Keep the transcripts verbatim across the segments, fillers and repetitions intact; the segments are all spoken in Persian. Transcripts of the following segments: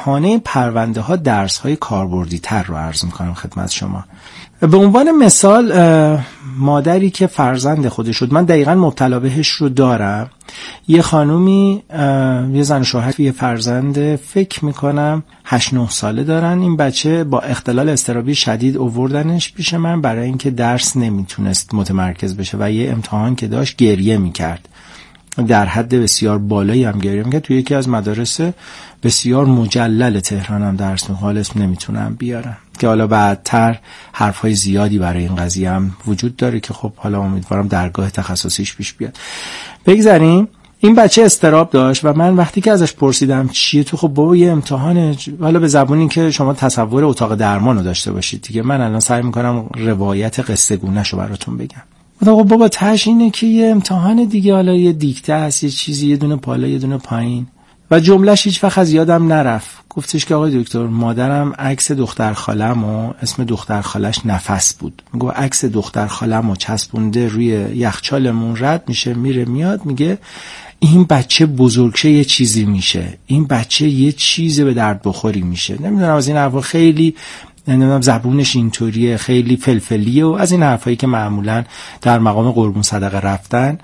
بهانه پرونده ها درس های کاربردی تر رو عرض میکنم خدمت شما. به عنوان مثال مادری که فرزند خودش شد، من دقیقاً مبتلا بهش رو دارم، یه خانومی یه زن و شوهر یه فرزند فکر میکنم هشت نه ساله دارن. این بچه با اختلال اضطرابی شدید آوردنش پیش من برای اینکه درس نمیتونست متمرکز بشه و یه امتحان که داشت گریه میکرد، در حد بسیار بالایی هم گریه میکرد. توی یکی از مدارس بسیار مجلل تهران هم درس میخواد، حالا اسم نمیتونم بیارم که حالا بعدتر حرفای زیادی برای این قضیه هم وجود داره که خب حالا امیدوارم درگاه تخصصیش پیش بیاد. بگذاریم این بچه اضطراب داشت و من وقتی که ازش پرسیدم چیه تو، خب بابا یه امتحانه، حالا به زبونی که شما تصور اتاق درمان رو داشته باشید دیگه، من الان سعی میکنم روایت قصه گونه‌شو براتون بگم. خب بابا تاش اینه که یه امتحان دیگه، حالا یه دیکته هست، یه چیزی، یه دونه بالا یه دونه پایین. و جملهش هیچ وقت از یادم نرفت. گفتش که آقای دکتر مادرم عکس دختر خالم و اسم دختر خالش نفس بود، میگه عکس دختر خالم و چسبونده روی یخچالمون، رد میشه میره میاد، میگه این بچه بزرگشه یه چیزی میشه، این بچه یه چیزی به درد بخوری میشه. نمیدونم از این حرفا، خیلی نمیدونم زبونش اینطوریه، خیلی فلفلیه و از این حرفایی که معمولا در مقام قربون صدقه رفتن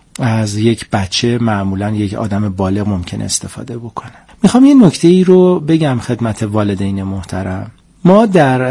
از یک بچه معمولا یک آدم بالغ ممکن استفاده بکنه. میخوام یه نکته ای رو بگم خدمت والدین محترم. ما در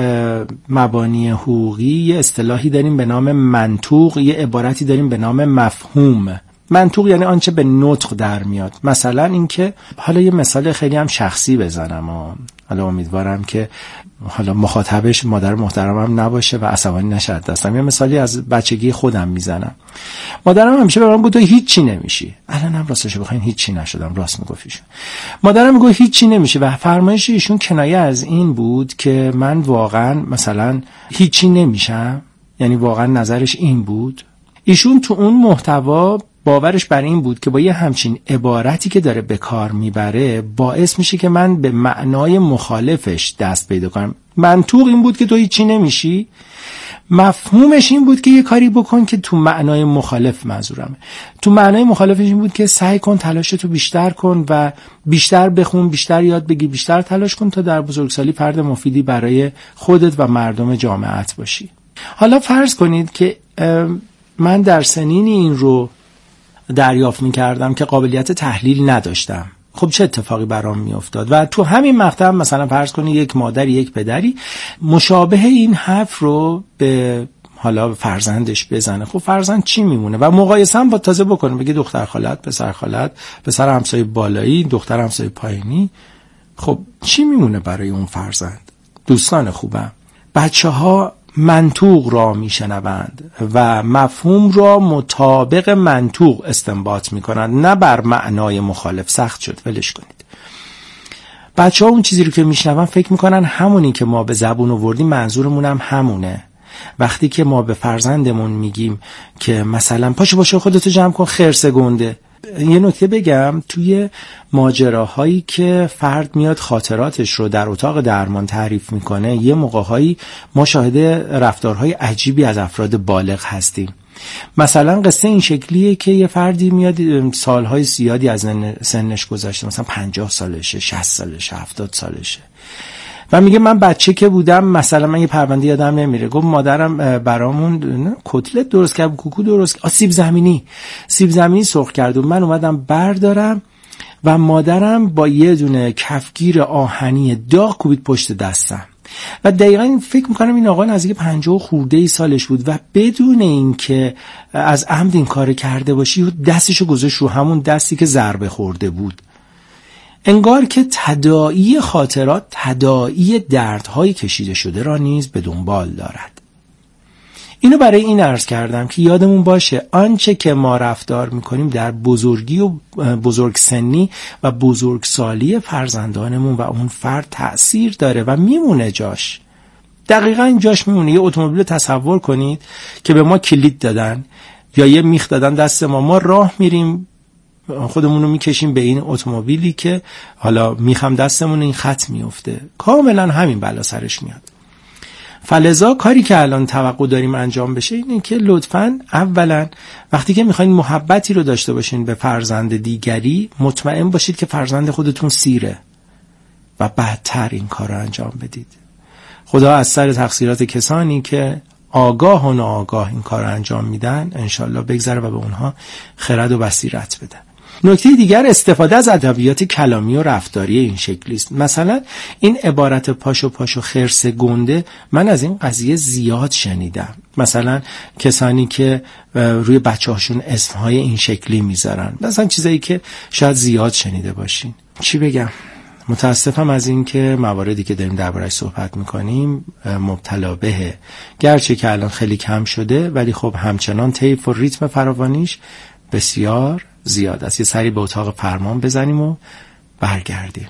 مبانی حقوقی یه اصطلاحی داریم به نام منطوق، یه عبارتی داریم به نام مفهوم. منطوق یعنی آنچه به نطق در میاد. مثلا اینکه حالا یه مثال خیلی هم شخصی بزنم و حالا امیدوارم که حالا مخاطبش مادر محترمم نباشه و عصبانی نشه دستم. یه مثالی از بچگی خودم میزنم. مادرم همیشه به من گفت تو هیچی نمیشی. الانم راستش بخواین هیچی نشدم، راست میگفتیشون. مادرم میگه هیچی نمیشه و فرمایش ایشون کنایه از این بود که من واقعا مثلا هیچی نمیشم، یعنی واقعا نظرش این بود. ایشون تو اون محتوا باورش بر این بود که با یه همچین عبارتی که داره به کار میبره باعث میشه که من به معنای مخالفش دست پیدا کنم. منطوق این بود که تو هیچی نمیشی، مفهومش این بود که یه کاری بکن که تو معنای مخالف منظورمه. تو معنای مخالفش این بود که سعی کن تلاشتو بیشتر کن و بیشتر بخون، بیشتر یاد بگیر، بیشتر تلاش کن تا در بزرگسالی فرد مفیدی برای خودت و مردم جامعت باشی. حالا فرض کنید که من در سنین این رو دریافت می‌کردم که قابلیت تحلیل نداشتم. خب چه اتفاقی برام میافتاد؟ و تو همین مقطع مثلا فرض کنید یک مادری یک پدری مشابه این حرف رو به حالا فرزندش بزنه، خب فرزند چی میمونه؟ و مقایسه هم با تازه بکنه، بگه دختر خالت، پسر خالت، پسر همسایه بالایی، دختر همسایه پایینی، خب چی میمونه برای اون فرزند؟ دوستان خوبم، بچه‌ها منطوق را میشنوند و مفهوم را مطابق منطوق استنباط میکنند، نه بر معنای مخالف. سخت شد، ولش کنید. بچه ها اون چیزی رو که میشنون فکر میکنن همونی که ما به زبون آوردیم منظورمون هم همونه. وقتی که ما به فرزندمون میگیم که مثلا پاشو پاشو خودتو جمع کن خرس گنده، یه نکته بگم، توی ماجراهایی که فرد میاد خاطراتش رو در اتاق درمان تعریف میکنه، یه موقعهایی ما شاهد رفتارهای عجیبی از افراد بالغ هستیم. مثلا قصه این شکلیه که یه فردی میاد سالهای زیادی از سنش گذشته، مثلا پنجاه سالشه، شصت سالشه، هفتاد سالشه و میگه من بچه که بودم مثلا من یه پرونده یادم نمیره، گفت مادرم برامون کتلت درست کرد، کوکو درست کرد، سیب زمینی سیب زمینی سرخ کرد و من اومدم بردارم و مادرم با یه دونه کفگیر آهنی داغ کوبید پشت دستم. و دقیقاً فکر میکنم این آقا نزدیک پنجاه خورده ای سالش بود و بدون این که از عمد این کار کرده باشی دستشو گذاشت رو همون دستی که ضربه خورده بود. انگار که تداعی خاطرات تداعی دردهای کشیده شده را نیز به دنبال دارد. اینو برای این عرض کردم که یادمون باشه آنچه که ما رفتار میکنیم در بزرگی و بزرگ سنی و بزرگسالی فرزندانمون و اون فرد تأثیر داره و میمونه جاش. دقیقاً جاش میمونه. یه اتومبیل تصور کنید که به ما کلید دادن یا یه میخ دادن دست ما، ما راه میریم خودمون رو میکشیم به این اتومبیلی که حالا میخم دستمون این خط میفته، کاملا همین بلا سرش میاد. فلذا کاری که الان توقع داریم انجام بشه اینه که لطفاً اولا وقتی که میخواین محبتی رو داشته باشین به فرزند دیگری، مطمئن باشید که فرزند خودتون سیره. و بعدتر این کار رو انجام بدید. خدا از سر تقصیرات کسانی که آگاه و ناآگاه این کار رو انجام میدن انشالله بگذره و به اونها خرد و بصیرت بده. نکته دیگر استفاده از ادبیات کلامی و رفتاری این شکلی است. مثلا این عبارت پاشو پاشو خرس گنده من از این قضیه زیاد شنیدم. مثلا کسانی که روی بچه‌هاشون اسمهای این شکلی میذارن، مثلا چیزایی که شاید زیاد شنیده باشین. چی بگم؟ متاسفم از این که مواردی که داریم درباره‌اش صحبت میکنیم مبتلا بهه، گرچه که الان خیلی کم شده ولی خب همچنان طیف و ریتم فراوانیش بسیار زیاد است. یه سری به اتاق فرمان بزنیم و برگردیم.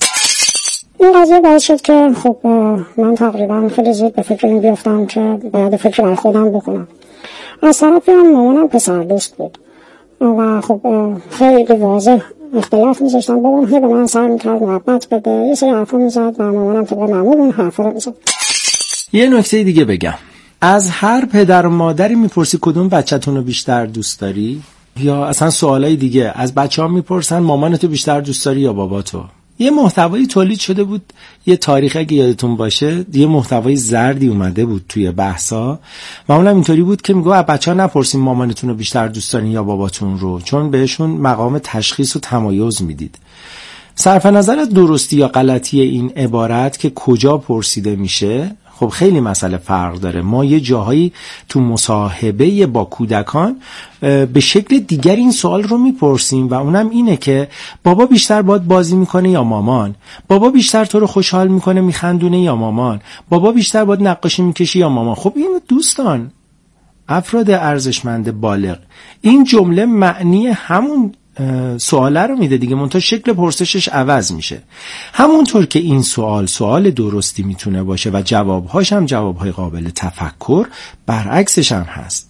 این قضیه باعث شد که خب من تقریبا خیلی زود به فکر این بیافتم که باید فکر بر خودم بکنم. از طرفی هم مامانم پسر دوست بود و خب خیلی واضح اختلاف میذاشتم با اون، به من سر میکرد محبت بده، یه سری حرفا میزد و مامانم طبق معمول اون حرفا رو میزد. یه نکته دیگه بگم، از هر پدر و مادری میپرسی کدوم بچه‌تون رو بیشتر دوست داری؟ یا اصلا سوالای دیگه از بچه‌ها میپرسن مامانتو بیشتر دوست داری یا باباتو؟ یه محتوایی تولید شده بود، یه تاریخ اگه یادتون باشه، یه محتوای زردی اومده بود توی بحثا و اونم اینطوری بود که میگه بچه‌ها نپرسین مامانتون رو بیشتر دوست دارین یا باباتون رو، چون بهشون مقام تشخیص و تمایز میدید. صرف نظر از درستی یا غلطی این عبارت که کجا پرسیده میشه، خب خیلی مسئله فرق داره. ما یه جاهایی تو مصاحبه با کودکان به شکل دیگر این سوال رو میپرسیم و اونم اینه که بابا بیشتر باهات بازی میکنه یا مامان؟ بابا بیشتر تو رو خوشحال میکنه میخندونه یا مامان؟ بابا بیشتر باهات نقاشی میکشی یا مامان؟ خب این دوستان، افراد ارزشمند بالغ، این جمله معنی همون سواله رو میده دیگه، منتها شکل پرسشش عوض میشه. همونطور که این سوال سوال درستی میتونه باشه و جوابهاش هم جوابهای قابل تفکر، برعکسش هم هست.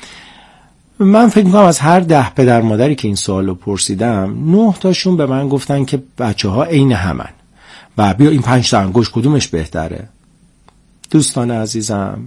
من فکر میکنم از هر ده پدر مادری که این سوال رو پرسیدم، نه تاشون به من گفتن که بچه ها عین همن و بیا این پنج تا انگشت کدومش بهتره. دوستان عزیزم،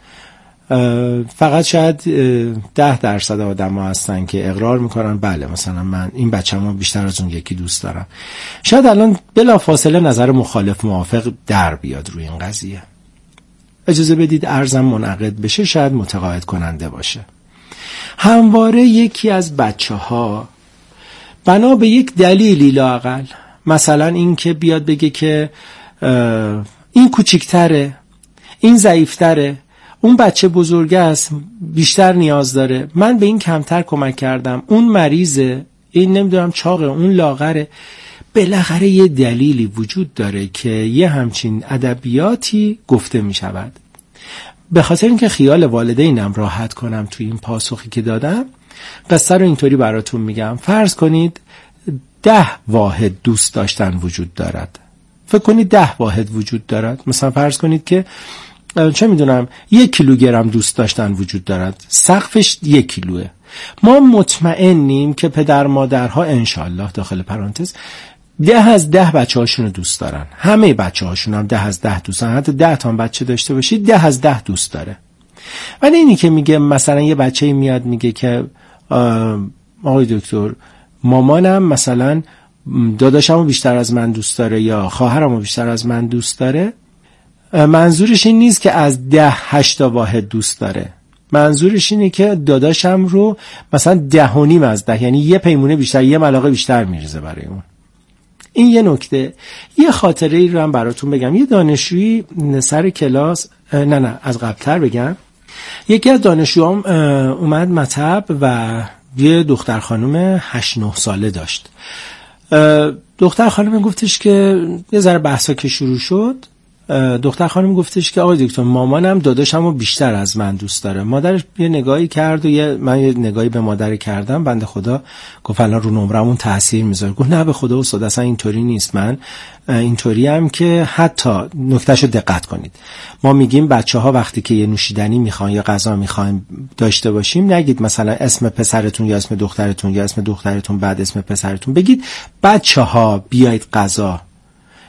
فقط شاید ده درصد آدم ها هستن که اقرار میکنن بله مثلا من این بچه‌مو بیشتر از اون یکی دوست دارم. شاید الان بلا فاصله نظر مخالف موافق در بیاد روی این قضیه. اجازه بدید عرضم منعقد بشه، شاید متقاعد کننده باشه. همواره یکی از بچه ها بنا به یک دلیلی لااقل، مثلا این که بیاد بگه که این کوچیک‌تره، این ضعیف‌تره، اون بچه بزرگه است بیشتر نیاز داره، من به این کمتر کمک کردم، اون مریضه، این نمیدونم چاقه، اون لاغره. بالاخره یه دلیلی وجود داره که یه همچین ادبیاتی گفته می شود. به خاطر اینکه خیال والدینم راحت کنم توی این پاسخی که دادم، قصه رو اینطوری براتون میگم. فرض کنید ده واحد دوست داشتن وجود دارد. فکر کنید ده واحد وجود دارد. مثلا فرض کنید که چه میدونم یک کیلوگرم دوست داشتن وجود دارد، سقفش یک کیلوه. ما مطمئنیم که پدر مادرها انشالله داخل پرانتز ده از ده بچه هاشون رو دوست دارن، همه بچه هاشون هم ده از ده دوست دارن. حتی ده تا بچه داشته باشید ده از ده دوست داره. ولی اینی که میگه مثلا یه بچه میاد میگه که آقای دکتر مامانم مثلا داداشمو بیشتر از من دوست داره یا خواهرمو بیشتر از من دوست داره، منظورش این نیست که از ده هشتا واحد دوست داره. منظورش اینه که داداشم رو مثلا ده و نیم از ده، یعنی یه پیمونه بیشتر، یه ملاقه بیشتر میریزه برای اون. این یه نکته. یه خاطره ای رو هم براتون بگم. یه دانشجویی سر کلاس، نه نه از قبلتر بگم، یکی از دانشجوام اومد مطب و یه دختر خانم هشت نه ساله داشت. دختر خانم گفتش که یه ذره بحثا که شروع شد، دختر خانم گفتش که آقای دکتر مامانم داداشمو بیشتر از من دوست داره. مادرش یه نگاهی کرد و یه من یه نگاهی به مادر کردم، بنده خدا گفت الان رو نمرمون تاثیر میذاره. گفت نه به خدا استاد اصلا اینطوری نیست، من اینطوری ام که حتی نکتهشو دقت کنید، ما میگیم بچه‌ها وقتی که یه نوشیدنی میخوان یا غذا میخوایم داشته باشیم، نگید مثلا اسم پسرتون یا اسم دخترتون یا اسم دخترتون بعد اسم پسرتون، بگید بچه‌ها بیایید غذا،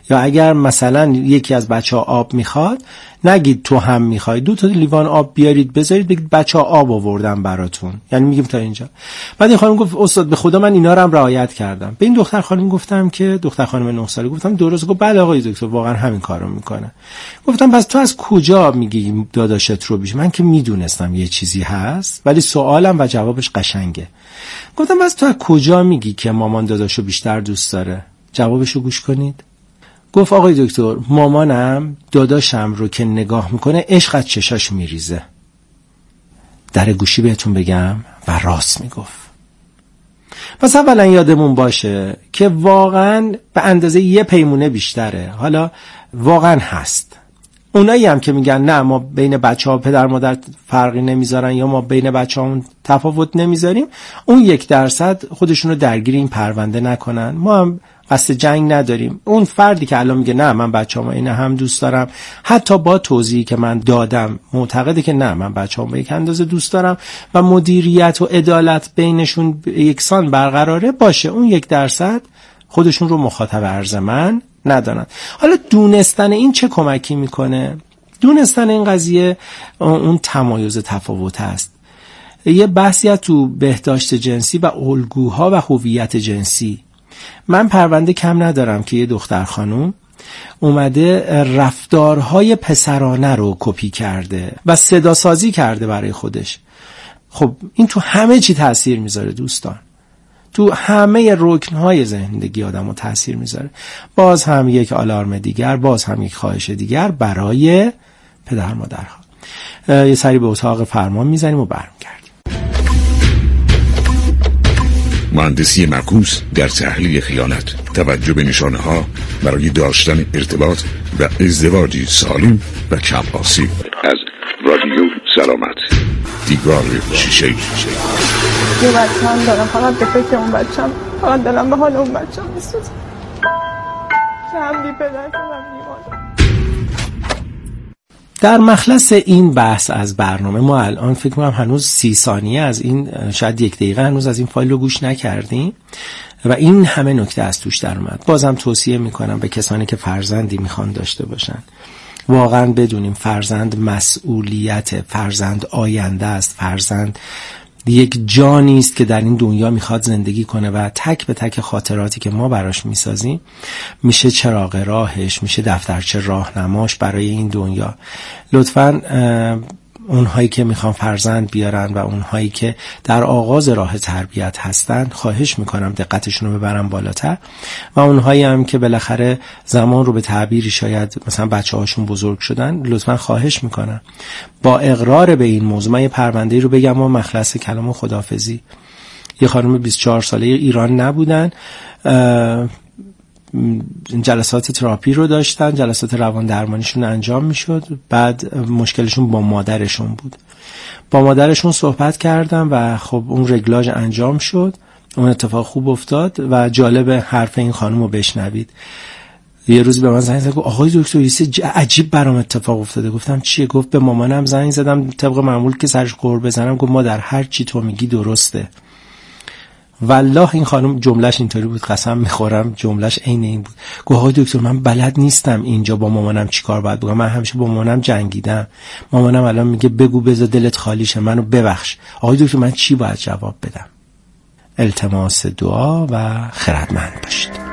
یا اگر مثلا یکی از بچه‌ها آب میخواد نگید تو هم میخوای، دو تا لیوان آب بیارید بذارید بگید بچه‌ها آب آوردن براتون، یعنی میگیم تا اینجا. بعد این خانم گفت استاد به خدا من اینا رو هم رعایت کردم. به این دختر خانم گفتم که دختر خانم نه ساله گفتم درست؟ گفت بله آقای دکتر واقعا همین کارو میکنه. گفتم پس تو از کجا میگی داداشت رو بیش؟ من که میدونستم یه چیزی هست ولی سوالم و جوابش قشنگه. گفتم پس تو از کجا میگی که مامان داداشو بیشتر دوست داره؟ جوابشو گوش کنید. گفت آقای دکتر مامانم داداشم رو که نگاه میکنه عشق از چشاش میریزه. در گوشی بهتون بگم و راست میگفت. پس اولا یادمون باشه که واقعا به اندازه یه پیمونه بیشتره. حالا واقعا هست اونایی هم که میگن نه ما بین بچه ها پدر مادر فرقی نمیذارن یا ما بین بچه ها تفاوت نمیذاریم، اون یک درصد خودشون رو درگیر این پرونده نکنن. ما هم قصد جنگ نداریم. اون فردی که الان میگه نه من بچه‌ام اینه هم دوست دارم، حتی با توضیحی که من دادم معتقده که نه من بچه‌ام به یک اندازه دوست دارم و مدیریت و عدالت بینشون یکسان برقراره باشه، اون یک درصد خودشون رو مخاطب عرض من ندارن. حالا دونستن این چه کمکی میکنه؟ دونستن این قضیه اون تمایز تفاوت است. یه بحثی از تو بهداشت جنسی و الگوها و هویت جنسی. من پرونده کم ندارم که یه دختر خانوم اومده رفتارهای پسرانه رو کپی کرده و صدا سازی کرده برای خودش. خب این تو همه چی تأثیر میذاره دوستان، تو همه رکنهای زندگی آدمو تأثیر میذاره. باز هم یک آلارم دیگر، باز هم یک خواهش دیگر برای پدر مادرها. یه سری به اتاق فرمان میزنیم و برمیگردیم. مهندسی معکوس در تحلیل خیانت، توجه به نشانه ها برای داشتن ارتباط و ازدواجی سالم و کم آسیب. از رادیو سلامت، دیگار شیشه. یه بچه هم دارم، فقط به فکر اون بچه هم، فقط دلم به حال اون بچه هم میسوزه که هم بی پدر که هم بی مادر. در مخلص این بحث از برنامه ما الان فکر کنم هنوز سی ثانیه از این، شاید یک دقیقه هنوز از این فایل رو گوش نکردیم و این همه نکته از توش در اومد. بازم توصیه میکنم به کسانی که فرزندی میخوان داشته باشن واقعا بدونیم فرزند مسئولیت، فرزند آینده است، فرزند یک جانی است که در این دنیا میخواد زندگی کنه و تک به تک خاطراتی که ما براش میسازیم میشه چراغ راهش، میشه دفترچه راهنماش برای این دنیا. لطفاً اونهایی که میخوان فرزند بیارن و اونهایی که در آغاز راه تربیت هستن خواهش میکنم دقتشون رو ببرن بالاتر و اونهایی هم که بالاخره زمان رو به تعبیری شاید مثلا بچه هاشون بزرگ شدن لطفاً خواهش میکنم با اقرار به این موضوع. من یه پرونده رو بگم و مخلص کلام خداحافظی. یه خانم بیست و چهار ساله ایران نبودن، جلسات تراپی رو داشتن، جلسات روان درمانیشون انجام میشد، بعد مشکلشون با مادرشون بود. با مادرشون صحبت کردم و خب اون رگلاژ انجام شد، اون اتفاق خوب افتاد و جالب حرف این خانم رو بشنوید. یه روز به من زنگ زد گفت آقای دکتر یه چیز عجیب برام اتفاق افتاده. گفتم چیه؟ گفت به مامانم زنگ زدم طبق معمول که سرش قور بزنم، گفت مادر هر چی تو میگی درسته. والله این خانم جملهش اینطوری بود، قسم میخورم جملهش عین این بود. گفت آقای دکتر من بلد نیستم اینجا با مامانم چیکار باید بکنم، من همیشه با مامانم جنگیدم، مامانم الان میگه بگو بذار دلت خالی شه، منو ببخش. آقای دکتر من چی باید جواب بدم؟ التماس دعا و خردمند باشید.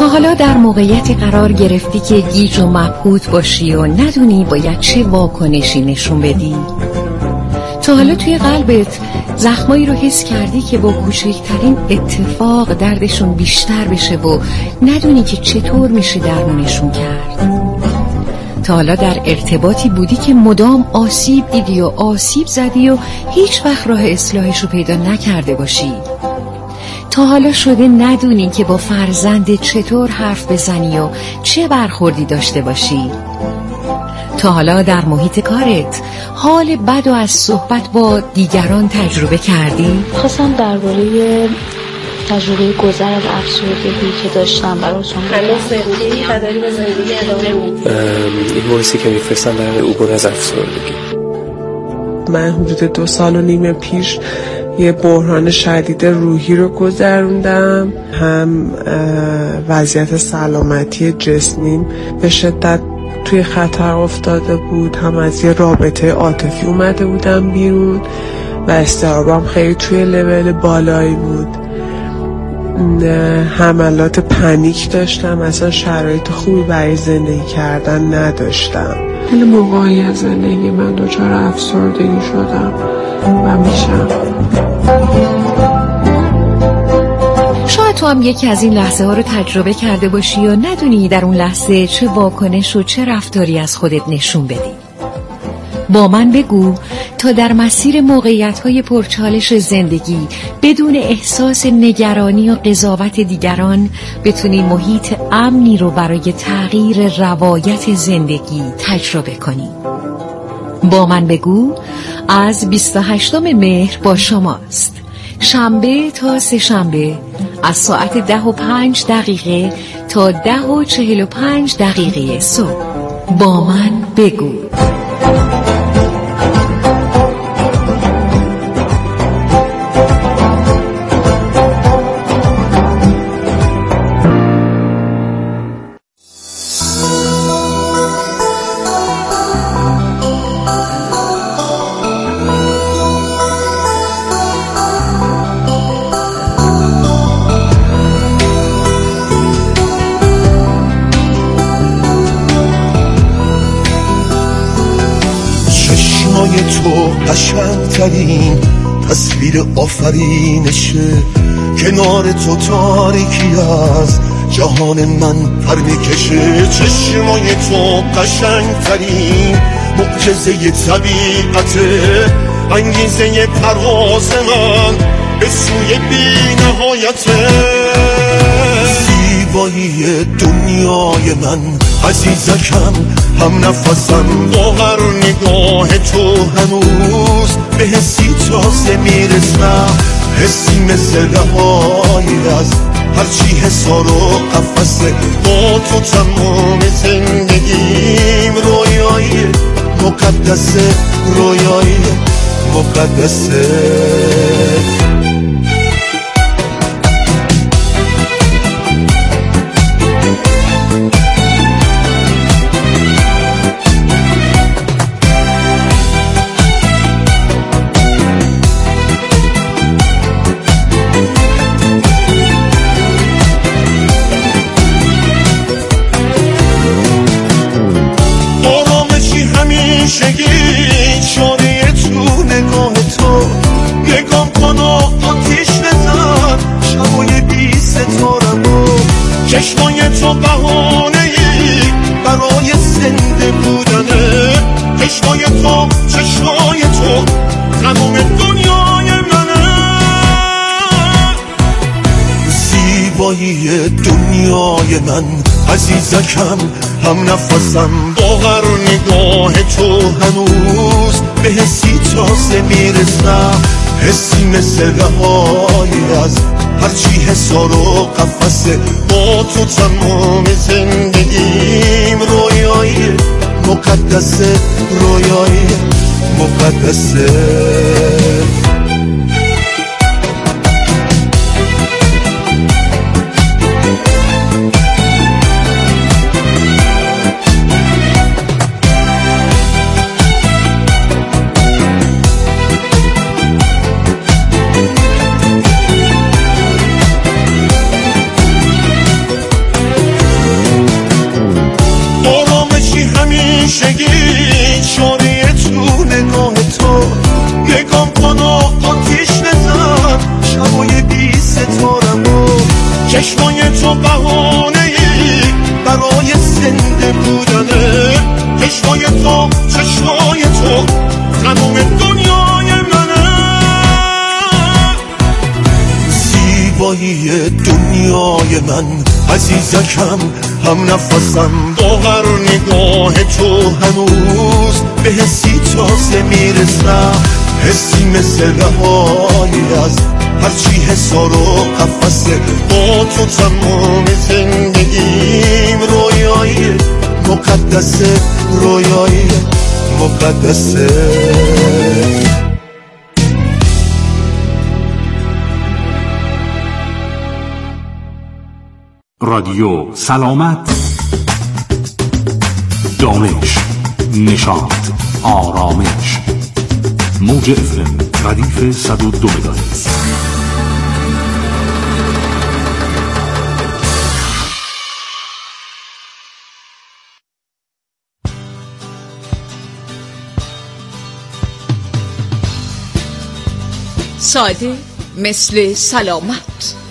حالا در موقعیتی قرار گرفتی که گیج و مبهوت باشی و ندونی باید چه واکنشی نشون بدی؟ تا حالا توی قلبت زخمایی رو حس کردی که با کوچکترین اتفاق دردشون بیشتر بشه و ندونی که چطور میشه درمونشون کرد؟ تا حالا در ارتباطی بودی که مدام آسیب دیدی و آسیب زدی و هیچ وقت راه اصلاحش رو پیدا نکرده باشی؟ تا حالا شده ندونی که با فرزند چطور حرف بزنی و چه برخوردی داشته باشی؟ تا حالا در محیط کارت حال بد و از صحبت با دیگران تجربه کردی؟ خواستم درباره تجربه گذر از افسردگی که داشتم براتون هنوز زندگی تداری به زندگی ادامه میدی؟ این وایسی که میفرستم برای عبور از افسردگی. من حدود دو سال و نیم پیش یه بحران شدید روحی رو گذروندم. هم وضعیت سلامتی جسمیم به شدت توی خطر افتاده بود، هم از یه رابطه عاطفی اومده بودم بیرون و اضطرابم خیلی توی لول بالایی بود. حملات پنیک داشتم، اصلا شرایط خوبی برای زندگی کردن نداشتم. خیلی موقعی از زندگی من دچار افسردگی شدم و میشم. شاید تو هم یکی از این لحظه ها رو تجربه کرده باشی یا ندونی در اون لحظه چه واکنش و چه رفتاری از خودت نشون بدی. با من بگو تا در مسیر موقعیت‌های پرچالش زندگی بدون احساس نگرانی و قضاوت دیگران بتونی محیط امنی رو برای تغییر روایت زندگی تجربه کنی. با من بگو از بیست و هشتم مهر با شماست. شنبه تا سه شنبه از ساعت ده و پنج دقیقه تا ده و چهل و پنج دقیقه صبح. با من بگو. تو قشنگترین تصویر آفرینشه، کنار تو تاریکی از جهان من پر میکشه. چشمای تو قشنگترین معجزه طبیعته، انگیزه پرواز من به سوی بی نهایته. زیبایی دنیای من عزیزکم، هم نفسم با هر نگاه تو هنوز به حسی تازه میرسم. حسی مثل رهایی از هرچی حسار و قفسه. با تو تمام زندگیم رویای مقدسه، رویای مقدسه. شانه تو نگاه تو نگام کن و آتیش بزن شبای بی ستارمو. چشمای تو بهانه ای برای زنده بودنه. چشمای تو چشمای تو تمام دنیای منه. زیبایی دنیای من عزیزکم، هم نفسم با هر نگاه تو هنوز به حسی تازه میرسم. حسی مثل رهایی از هرچی حسار و قفسه. با تو تمام زندگیم رویای مقدسه، رویای مقدسه. بهانه‌ای برای زنده بودنه. چشمای تو چشمای تو تمام دنیای منه. زیبایی دنیای من عزیزکم هم نفسم. باور نگاه تو هنوز به حسی تازه میرسم. حسی مثل رهایی از هرچی حسار و قفصه. با تو تمام زندگیم رویایی مقدسه. رویایی مقدسه. رادیو سلامت، دانش، نشاط، آرامش. موج افرم ردیف صد و دو مگاهرتز. ساده مثل سلامت.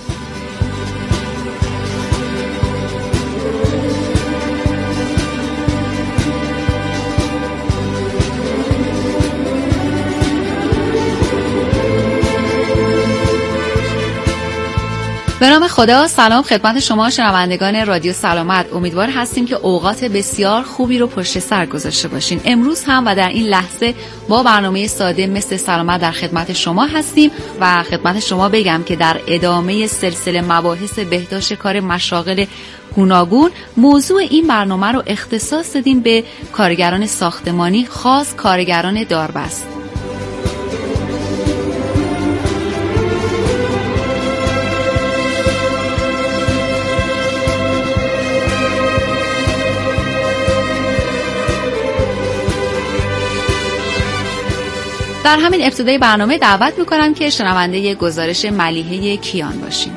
به نام خدا. سلام خدمت شما شنوندگان رادیو سلامت. امیدوار هستیم که اوقات بسیار خوبی رو پشت سر گذاشته باشین. امروز هم و در این لحظه با برنامه ساده مثل سلامت در خدمت شما هستیم و خدمت شما بگم که در ادامه سلسله مباحث بهداشت کار مشاغل گوناگون موضوع این برنامه رو اختصاص دادیم به کارگران ساختمانی، خاص کارگران داربست. در همین ابتدای برنامه دعوت میکنم که شنونده گزارش ملیحه کیان باشیم.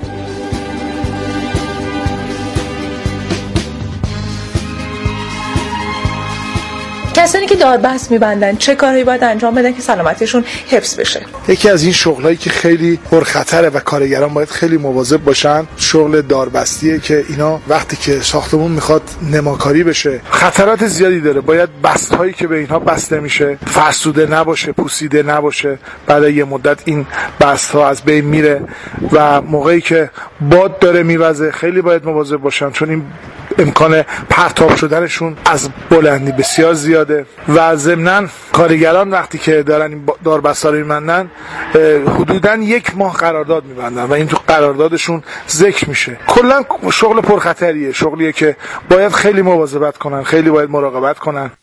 کسانی که داربست میبندن چه کاری باید انجام بدن که سلامتیشون حفظ بشه؟ یکی از این شغلایی که خیلی پرخطره و کارگران باید خیلی مواظب باشن شغل داربستیه که اینا وقتی که ساختمون میخواد نماکاری بشه خطرات زیادی داره. باید بستهایی که به اینها بسته میشه فرسوده نباشه، پوسیده نباشه. بعد یه مدت این بستها از بین میره و موقعی که باد داره میوزه خیلی باید مواظب باشن، چون این امکان پرتاب شدنشون از بلندی بسیار زیاده. و ضمناً کارگران وقتی که دارن این داربستا رو می‌بندن حدوداً یک ماه قرارداد می‌بندن و این تو قراردادشون ذکر میشه. کلاً شغل پرخطریه، شغلیه که باید خیلی مواظبت کنن، خیلی باید مراقبت کنن.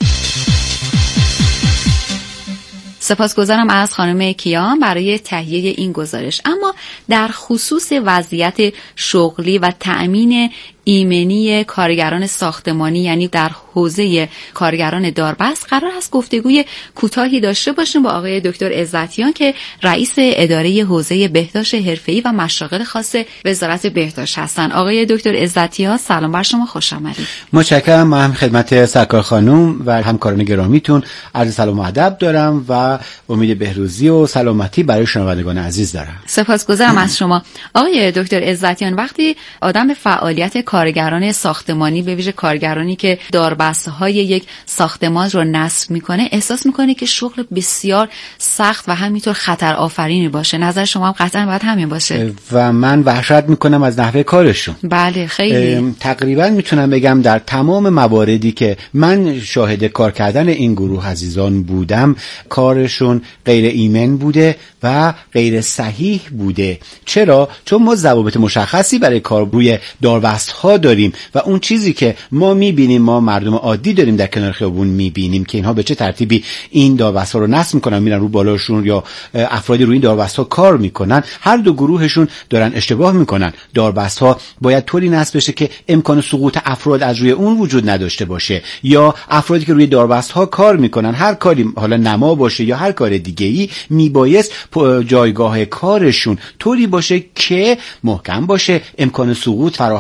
سپاسگزارم از خانم کیان برای تهیه این گزارش. اما در خصوص وضعیت شغلی و تأمین ایمنی کارگران ساختمانی، یعنی در حوزه کارگران داربست، قرار است گفتگوی کوتاهی داشته باشیم با آقای دکتر عزتیان که رئیس اداره حوزه بهداشت حرفه‌ای و مشاغل خاص وزارت بهداشت هستند. آقای دکتر عزتیان سلام بر شما، خوش آمدید. متشکرم. من خدمت سرکار خانم و همکاران گرامیتون عرض سلام و ادب دارم و امید بهروزی و سلامتی برای شنوندگان عزیز دارم. سپاسگزارم از شما. آقای دکتر عزتیان، وقتی آدم به فعالیت کارگران ساختمانی، به ویژه کارگرانی که داربسته‌های یک ساختمان رو نصب میکنه، احساس میکنه که شغل بسیار سخت و همینطور خطر آفرینی باشه. نظر شما هم قطعا باید همین باشه. و من وحشت میکنم از نحوه کارشون. بله خیلی. تقریبا میتونم بگم در تمام مواردی که من شاهد کار کردن این گروه عزیزان بودم، کارشون غیر ایمن بوده و غیر صحیح بوده. چرا؟ چون ما ضوابط مشخصی برای کار روی داربست‌ها داریم و اون چیزی که ما میبینیم، ما مردم عادی داریم در کنار خیابون میبینیم که اینها به چه ترتیبی این داربست‌ها رو نصب میکنن، میرن رو بالاشون یا افرادی روی این داربست‌ها کار میکنن. هر دو گروهشون دارن اشتباه میکنن. داربست‌ها باید طوری نصب بشه که امکان سقوط افراد از روی اون وجود نداشته باشه، یا افرادی که روی داربست‌ها کار میکنن، هر کاری حالا نما باشه یا هر کار دیگه‌ای، میبایست جایگاه کارشون طوری باشه که محکم باشه، امکان سقوط فراهم نشه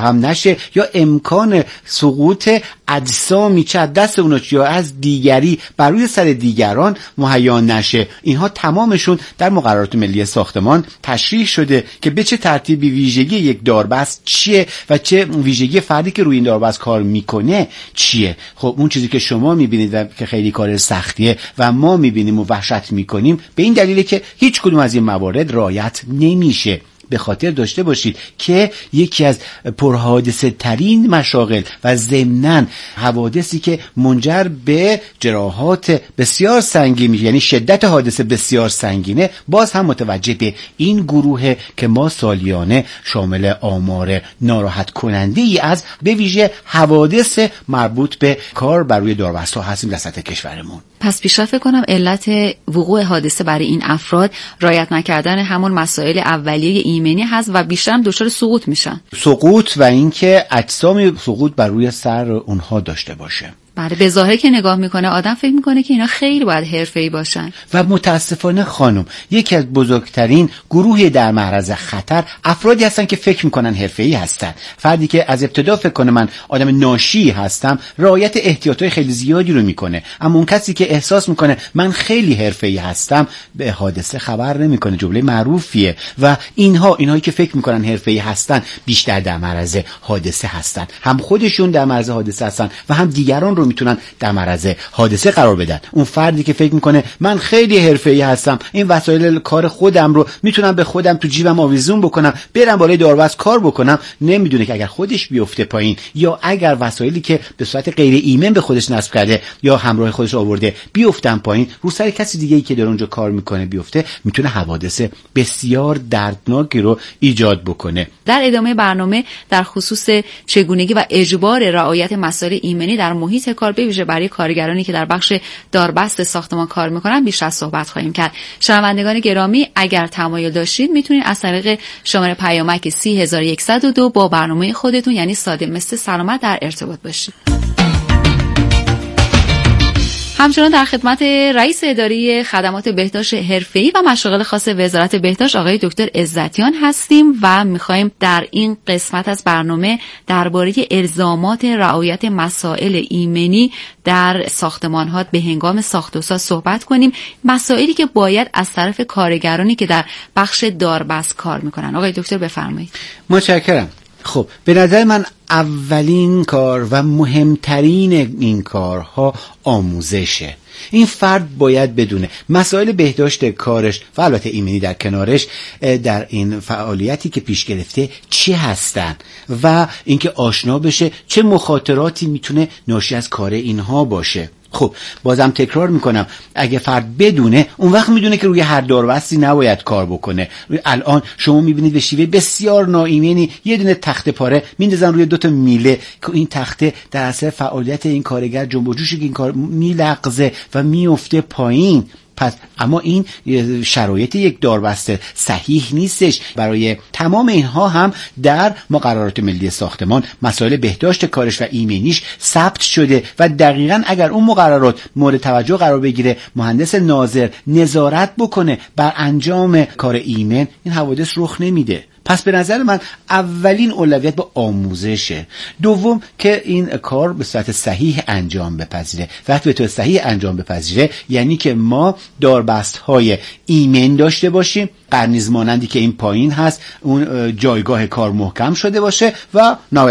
باشه یا امکان سقوط اجسامی چه از دست اونها یا از دیگری بر روی سر دیگران مهیا نشه. اینها تمامشون در مقررات ملی ساختمان تشریح شده که به چه ترتیبی ویژگی یک داربست چیه و چه ویژگی فردی که روی این داربست کار میکنه چیه. خب اون چیزی که شما میبینید و که خیلی کار سختیه و ما میبینیم و وحشت میکنیم به این دلیله که هیچ کدوم از این موارد رعایت نمیشه. به خاطر داشته باشید که یکی از پرحادثه ترین مشاغل و ضمناً حوادثی که منجر به جراحات بسیار سنگین میشه، یعنی شدت حادثه بسیار سنگینه، باز هم متوجه به این گروه که ما سالیانه شامل آمار ناراحت کننده ای از به ویژه حوادث مربوط به کار بر روی داربست‌ها هستیم در سطح کشورمون. پس پیشرفت کنم علت وقوع حادثه برای این افراد رعایت نکردن همون مسائل اولیه ایمنی هست و بیشتر هم دچار سقوط میشن. سقوط و اینکه اجسام سقوط بر روی سر اونها داشته باشه. بله، به ظاهر که نگاه میکنه آدم فکر میکنه که اینا خیلی باید حرفه‌ای باشن و متاسفانه خانم یکی از بزرگترین گروه در معرض خطر افرادی هستن که فکر میکنن حرفه‌ای هستن. فردی که از ابتدا فکر کنه من آدم ناشی هستم رعایت احتیاطات خیلی زیادی رو میکنه، اما اون کسی که احساس میکنه من خیلی حرفه‌ای هستم به حادثه خبر نمیکنه. جمله معروفیه و اینها اینهایی که فکر میکنن حرفه‌ای هستن بیشتر در معرض حادثه هستن، هم خودشون در معرض حادثه هستن و هم دیگران رو میتونن در معرض حادثه قرار بدن. اون فردی که فکر میکنه من خیلی حرفه‌ای هستم، این وسایل کار خودم رو میتونم به خودم تو جیبم آویزون بکنم، برم بالای داربست کار بکنم، نمیدونه که اگر خودش بیفته پایین یا اگر وسایلی که به صورت غیر ایمن به خودش نصب کرده یا همراه خودش آورده بیفتن پایین، رو سر کسی دیگه‌ای که داره اونجا کار میکنه بیفته، میتونه حوادث بسیار دردناکی رو ایجاد بکنه. در ادامه برنامه در خصوص چگونگی و اجبار رعایت مسائل ایمنی در محیط کار به ویژه برای کارگرانی که در بخش داربست ساختمان کار میکنن بیشتر صحبت خواهیم کرد. شنوندگان گرامی، اگر تمایل داشتید میتونید از طریق شماره پیامک سی هزار و یکصد و دو با برنامه خودتون یعنی ساده مثل سلامت در ارتباط باشید. همچنان در خدمت رئیس اداره خدمات بهداشت حرفه‌ای و مشاغل خاص وزارت بهداشت آقای دکتر عزتیان هستیم و می‌خوایم در این قسمت از برنامه درباره الزامات رعایت مسائل ایمنی در ساختمان‌ها به هنگام ساخت و ساز صحبت کنیم، مسائلی که باید از طرف کارگرانی که در بخش داربست کار می‌کنن. آقای دکتر بفرمایید. متشکرم. خب به نظر من اولین کار و مهمترین این کارها آموزشه. این فرد باید بدونه مسائل بهداشت کارش و البته ایمنی در کنارش در این فعالیتی که پیش گرفته چی هستن و اینکه آشنا بشه چه مخاطراتی میتونه ناشی از کار اینها باشه. خب بازم تکرار میکنم، اگه فرد بدونه اون وقت میدونه که روی هر داربستی نباید کار بکنه. الان شما میبینید به شیوه بسیار ناایمنی یه دونه تخته پاره میندازن روی دوتا میله که این تخته در اثر فعالیت این کارگر جنب و جوشی که این کار میلغزه و میفته پایین. پس اما این شرایط یک داربست صحیح نیستش. برای تمام اینها هم در مقررات ملی ساختمان مسائل بهداشت کارش و ایمنیش ثبت شده و دقیقاً اگر اون مقررات مورد توجه قرار بگیره، مهندس ناظر نظارت بکنه بر انجام کار ایمن، این حوادث رخ نمیده. پس به نظر من اولین اولویت با آموزشه. دوم که این کار به صورت صحیح انجام بپذیره. وقتی به طور صحیح انجام بپذیره یعنی که ما داربست های ایمن داشته باشیم، قرنیز مانندی که این پایین هست، اون جایگاه کار محکم شده باشه و